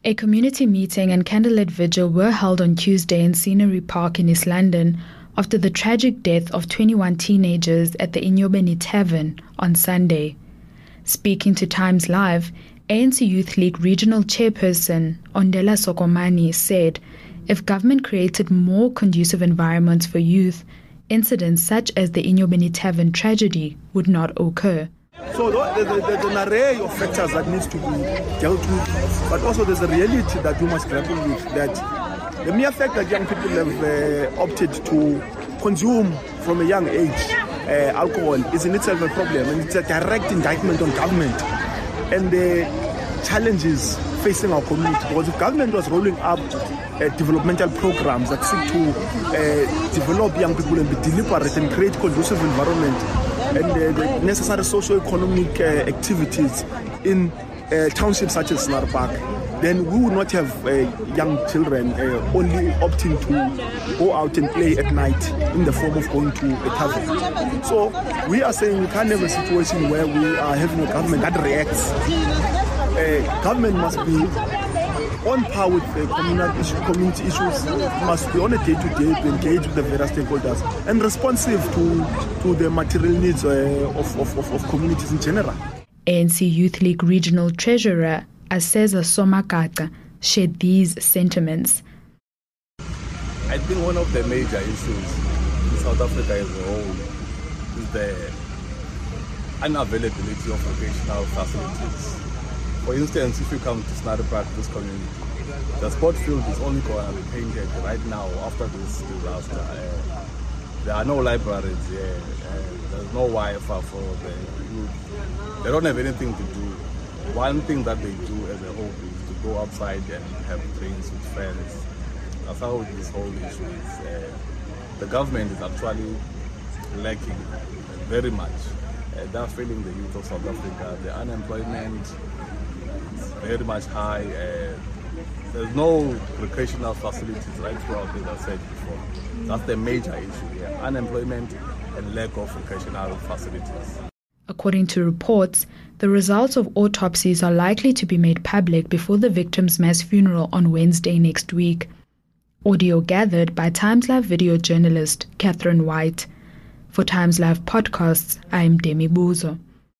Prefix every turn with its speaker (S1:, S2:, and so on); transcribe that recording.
S1: A community meeting and candlelit vigil were held on Tuesday in Scenery Park in East London after the tragic death of 21 teenagers at the Inyobeni Tavern on Sunday. Speaking to Times Live, ANC Youth League Regional Chairperson Ondela Sokomani said if government created more conducive environments for youth, incidents such as the Inyobeni Tavern tragedy would not occur.
S2: So there's an array of factors that needs to be dealt with, but also there's a reality that we must grapple with, that the mere fact that young people have opted to consume from a young age alcohol is in itself a problem, and it's a direct indictment on government and the challenges facing our community. Because if government was rolling up developmental programs that seek to develop young people and be deliberate and create conducive environment and the necessary socio-economic activities in townships such as Scenery Park, then we would not have young children only opting to go out and play at night in the form of going to a tavern. So we are saying we can't have a situation where we are having a government that reacts. Government must be on par with community issues, must be on a day-to-day to engage with the various stakeholders and responsive to the material needs of communities in general.
S1: ANC Youth League Regional Treasurer Aseza Somakaka shared these sentiments.
S3: I think one of the major issues in South Africa as a whole is the unavailability of recreational facilities. For instance, if you come to Scenery Park, this community, the sport field is only going to be painted right now after this disaster. There are no libraries here. There's no Wi-Fi for the youth. They don't have anything to do. One thing that they do as a hobby is to go outside and have drinks with friends. That's how this whole issue is. The government is actually lacking very much. They're failing the youth of South Africa. The unemployment is very much high. There's no recreational facilities right throughout, as I said before. That's the major issue here, unemployment and lack of recreational facilities.
S1: According to reports, the results of autopsies are likely to be made public before the victim's mass funeral on Wednesday next week. Audio gathered by Times Live video journalist Catherine White. For Times Live podcasts, I'm Demi Buzo.